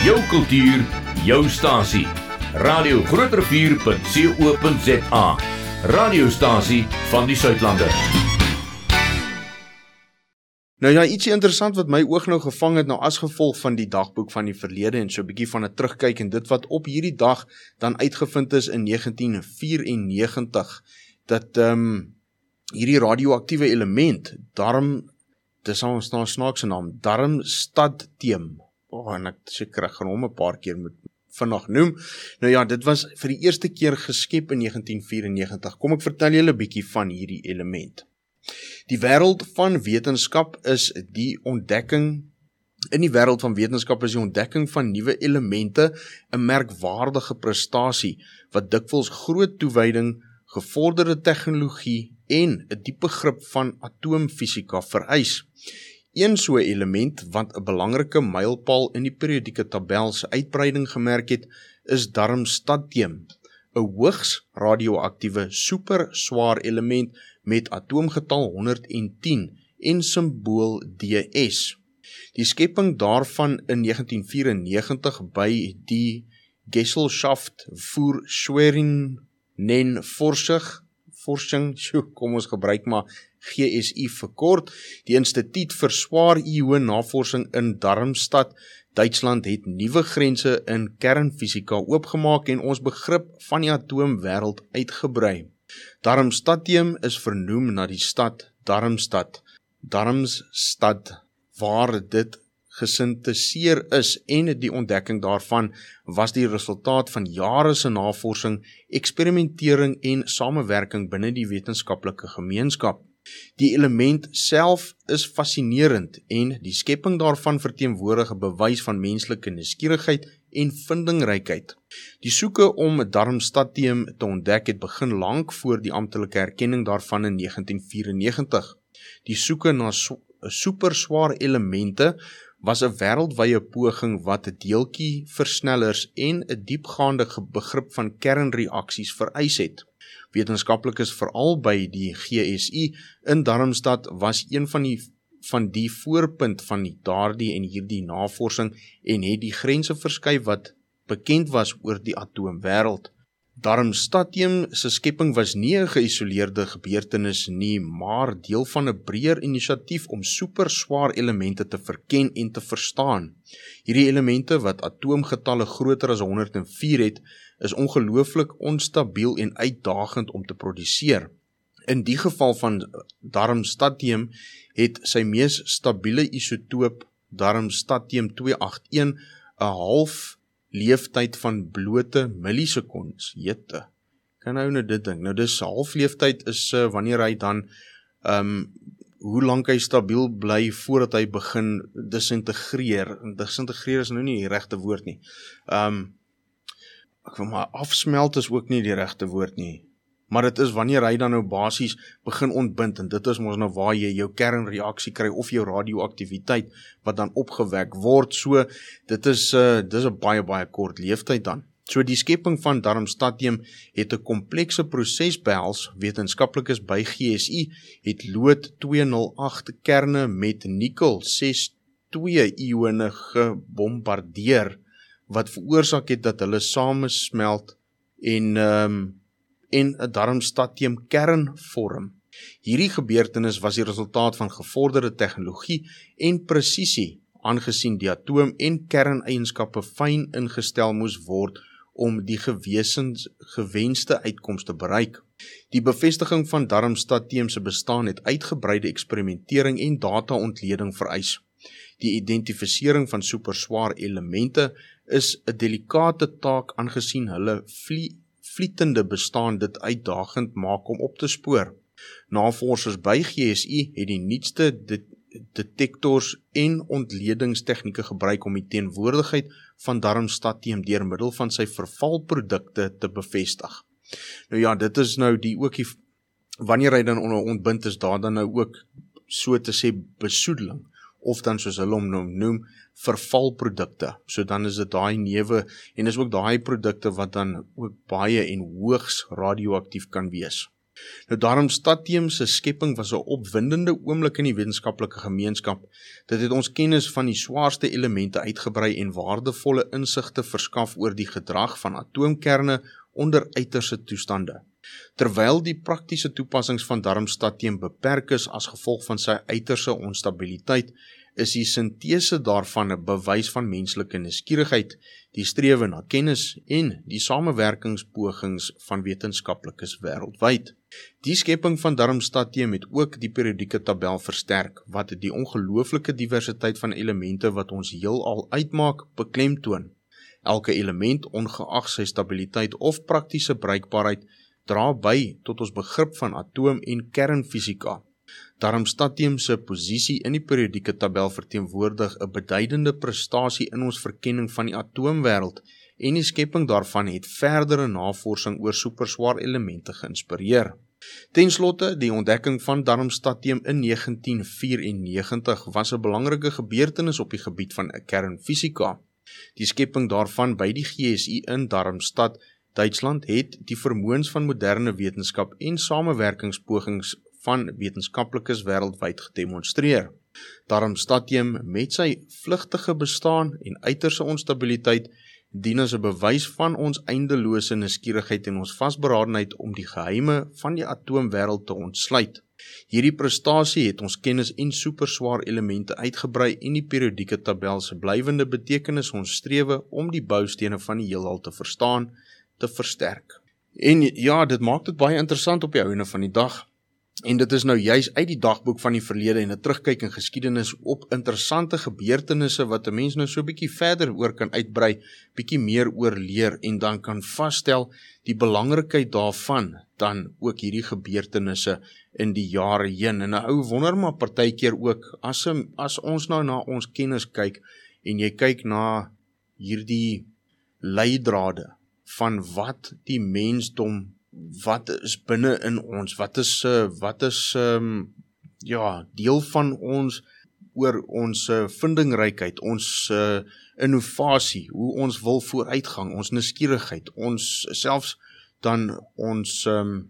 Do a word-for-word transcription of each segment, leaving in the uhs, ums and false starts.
Jou kultuur, jou stasie. Radio Groot Rivier punt co punt za. Radiostasie van die Suidlande. Nou ja, ietsie interessant wat my oog nou gevang het, nou as gevolg van die dagboek van die verlede en so 'n bietjie van 'n terugkyk en dit wat op hierdie dag dan uitgevind is in negentien vyerennegentig, dat um, hierdie radioaktiewe element, darm, dis al ons nou snaakse naam, darmstadtium, oh, en ek seker ek gaan hom 'n paar keer moet vandag noem. Nou ja, dit was vir die eerste keer geskep in negentien vyerennegentig. Kom ek vertel julle 'n bietjie van hierdie element. Die wêreld van wetenskap is die ontdekking, in die wêreld van wetenskap is die ontdekking van nuwe elemente 'n merkwaardige prestasie, wat dikwels groot toewyding, gevorderde tegnologie en 'n diep begrip van atoomfisika vereis. Een so 'n element wat 'n belangrike mylpaal in die periodieke tabel se uitbreiding gemerk het, is darmstadtium, 'n hoogs radioaktiewe super swaar element met atoomgetal honderdtien en simbool D S. Die skepping daarvan in negentien vyerennegentig by die Gesellschaft für Schwerinen Forschung, kom ons gebruik maar G S I verkort, die Instituut vir Swaar Ioon Navorsing in Darmstadt, Duitsland, het nuwe grense in kernfisika oopgemaak en ons begrip van die atoomwêreld uitgebrei. Darmstadtium is vernoem na die stad Darmstadt, Darmstadt, waar dit gesinteseer is, en die ontdekking daarvan was die resultaat van jare se navorsing, eksperimentering en samewerking binne die wetenskaplike gemeenskap. Die element self is fascinerend en die skepping daarvan verteenwoordig 'n bewys van menslike nuuskierigheid en vindingrykheid. Die soeke om darmstadtium te ontdek het begin lank voor die amptelike erkenning daarvan in negentien vyerennegentig. Die soeke na so, superswaar elemente was 'n wêreldwye poging wat 'n deeltjie-versnellers en 'n diepgaande begrip van kernreaksies vereis het. Wetenskaplikes veral by die G S I in Darmstadt was een van die van die voorpunt van die daardie en hierdie navorsing en het die grense verskuif wat bekend was oor die atoomwêreld. Darmstadtium se skepping was nie 'n geïsoleerde gebeurtenis nie, maar deel van 'n breër inisiatief om superswaar elemente te verken en te verstaan. Hierdie elemente wat atoomgetalle groter as honderdvier het, is ongelooflik onstabiel en uitdagend om te produseer. In die geval van darmstadtium het sy mees stabiele isotoop, darmstadtium twee agt een, 'n half leeftyd van blote millisekondes. Jette, kan nou nou dit ding. Nou dis halfleeftyd is uh, wanneer hy dan, um, hoe lank hy stabiel bly voordat hy begin disintegreer. Disintegreer is nou nie die regte woord nie. Um, ek wil maar afsmelt is ook nie die regte woord nie. Maar dit is wanneer hy dan nou basies begin ontbind, en dit is mos nou waar jy jou kernreaksie kry, of jou radioaktiwiteit, wat dan opgewek word, so, dit is, uh, dit is 'n baie, baie kort leeftyd dan. So die skepping van darmstadtium het 'n komplekse proses behels. Wetenskaplikes by G S I het lood tweehonderdagt kerne met nikkel ses twee ione gebombardeer, wat veroorsaak het dat hulle samesmelt en um, en 'n darmstadtium kern vorm. Hierdie gebeurtenis was die resultaat van gevorderde tegnologie en presisie, aangesien die atoom en kerneienskappe fyn ingestel moes word om die gewesens, gewenste uitkoms te bereik. Die bevestiging van darmstadtium se bestaan het uitgebreide eksperimentering en data-ontleding vereis. Die identifisering van superswaar elemente is 'n delikate taak aangesien hulle vlie vlietende bestaan dit uitdagend maak om op te spoor. Navorsers by G S I het die nuutste de detektors en ontledingstegnieke gebruik om die teenwoordigheid van darmstadtium deur middel van sy vervalprodukte te bevestig. Nou ja, dit is nou die ook die, wanneer hy dan onder ontbind is, daar dan nou ook so te sê besoedeling, of dan soos hulle hom nou noem, vervalprodukte. So dan is dit daai neuwe, en is ook daai produkte wat dan ook baie en hoogs radioaktief kan wees. Nou Darmstadtium se skepping was 'n opwindende oomblik in die wetenskaplike gemeenskap. Dit het ons kennis van die swaarste elemente uitgebrei en waardevolle insigte verskaf oor die gedrag van atoomkerne onder uiterste toestande. Terwyl die praktiese toepassings van Darmstadtium beperk is as gevolg van sy uiterste onstabiliteit, is die sintese daarvan 'n bewys van menslike nuuskierigheid, die strewe na kennis en die samewerkingspogings van wetenskaplikes wêreldwyd. Die skepping van Darmstadtium het ook die periodieke tabel versterk, wat die ongelooflike diversiteit van elemente wat ons heelal uitmaak, beklemtoon. Elke element, ongeag sy stabiliteit of praktiese bruikbaarheid, dra by tot ons begrip van atoom- en kernfisika. Darmstadtium se posisie in die periodieke tabel verteenwoordig 'n beduidende prestasie in ons verkenning van die atoomwêreld en die skepping daarvan het verdere navorsing oor superswaar elemente geïnspireer. Ten slotte, die ontdekking van Darmstadtium in negentien vyerennegentig was 'n belangrike gebeurtenis op die gebied van kernfisika. Die skepping daarvan by die G S I in Darmstadt, Duitsland, het die vermoëns van moderne wetenskap en samewerkingspogings van wetenskaplikes wêreldwyd gedemonstreer. Darmstadtium met sy vlugtige bestaan en uiterste onstabiliteit dien as 'n bewys van ons eindelose nuuskierigheid en ons vasberadenheid om die geheime van die atoomwêreld te ontsluit. Hierdie prestasie het ons kennis en superswaar elemente uitgebrei en die periodieke tabel se blywende betekenis ons strewe om die boustene van die heelal te verstaan, te versterk. En ja, dit maak dit baie interessant op die einde van die dag. En dit is nou juis uit die dagboek van die verlede en 'n terugkyk in geskiedenis op interessante gebeurtenisse wat 'n mens nou so 'n bietjie verder oor kan uitbrei, bietjie meer oor leer en dan kan vasstel die belangrikheid daarvan, dan ook hierdie gebeurtenisse in die jare heen. En 'n ou wonder maar partykeer ook, as, as ons nou na ons kennis kyk en jy kyk na hierdie leidrade van wat die mensdom, wat is binne in ons, wat is uh, wat is um, ja, deel van ons oor ons uh, vindingrykheid, ons uh, innovasie, hoe ons wil vooruitgang, ons nuuskierigheid, ons selfs dan ons um,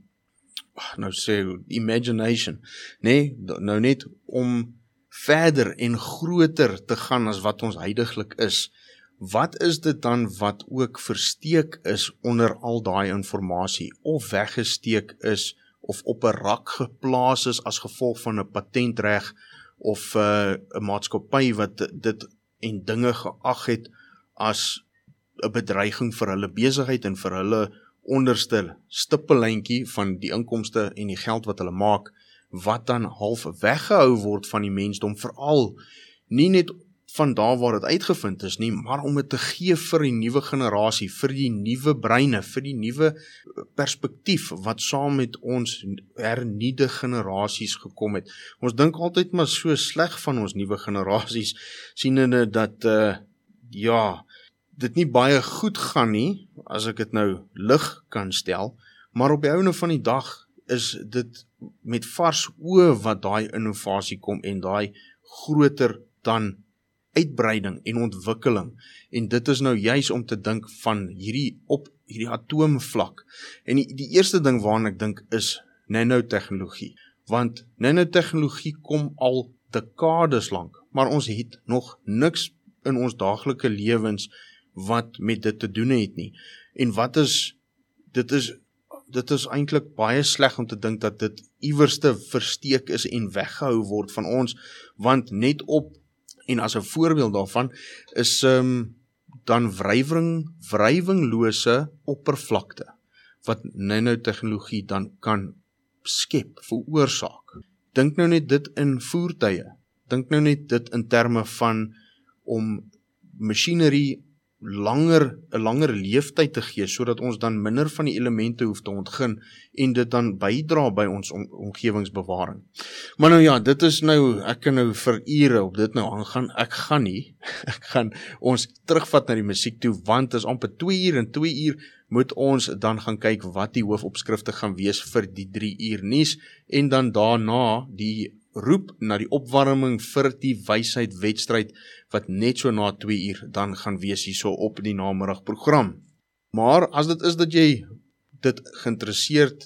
nou sê imagination, nee, nou net om verder en groter te gaan as wat ons huidiglik is. Wat is dit dan wat ook versteek is onder al daai inligting of weggesteek is of op 'n rak geplaas is as gevolg van 'n patentreg of 'n uh, 'n maatskappy wat dit en dinge geag het as 'n bedreiging vir hulle besigheid en vir hulle onderste stippellyntjie van die inkomste en die geld wat hulle maak, wat dan half weggehou word van die mensdom, veral nie net van daar waar dit uitgevind is nie, maar om dit te gee vir die nuwe generasie, vir die nuwe breine, vir die nuwe perspektief wat saam met ons hernieude generasies gekom het. Ons dink altyd maar so sleg van ons nuwe generasies, sienende dat uh, ja, dit nie baie goed gaan nie, as ek dit nou lig kan stel, maar op die einde van die dag is dit met vars oë wat daai innovasie kom en daai groter dan uitbreiding en ontwikkeling, en dit is nou juis om te dink van hierdie op hierdie atoomvlak. En die, die eerste ding waaraan ek dink is nanotechnologie, want nanotechnologie kom al dekades lank, maar ons het nog niks in ons daaglikse lewens wat met dit te doen het nie. En wat is, dit is dit is eintlik baie sleg om te dink dat dit iewerste versteek is en weggehou word van ons, want net op en as 'n voorbeeld daarvan is um, dan wrywing, wrywinglose oppervlakte wat nanotechnologie dan kan skep, veroorsaak. Dink nou net dit in voertuie. Dink nou net dit in terme van om masjinerie langer 'n langer leeftyd te gee sodat ons dan minder van die elemente hoef te ontgin en dit dan bydra by ons om, omgewingsbewaring. Maar nou ja, dit is nou, ek kan nou vir ure op dit nou aangaan. Ek gaan nie, ek gaan ons terugvat na die musiek toe, want is amper twee uur en twee uur moet ons dan gaan kyk wat die hoofopskrifte gaan wees vir die drie uur nuus en dan daarna die roep na die opwarming vir die wysheid wedstryd wat net so na twee uur dan gaan wees hierso op die namiddagprogram. Maar as dit is dat jy dit geïnteresseerd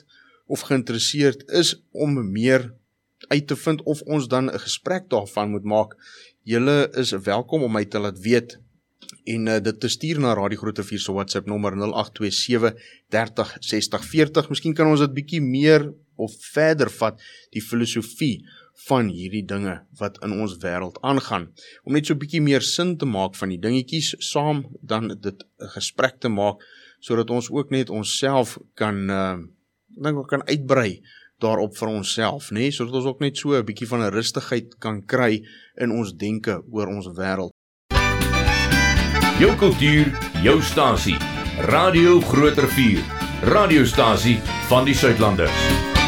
of geïnteresseerd is om meer uit te vind of ons dan 'n gesprek daarvan moet maak, julle is welkom om my te laat weet en uh, dit te stuur na Radio Groot Rivier se WhatsApp nommer nul agt twee sewe, dertig, sestig, veertig. Miskien kan ons dit bietjie meer of verder vat, die filosofie van hierdie dinge wat in ons wêreld aangaan. Om net so bietjie meer sin te maak van die dingetjies, saam dan dit 'n gesprek te maak, sodat ons ook net onsself kan, uh, dink kan uitbrei daarop vir onsself, nee, sodat ons ook net so 'n bietjie van 'n rustigheid kan kry in ons denke oor ons wêreld. Jou kultuur, jou stasie. Radio Groot Rivier. Radiostasie van die Suidlanders.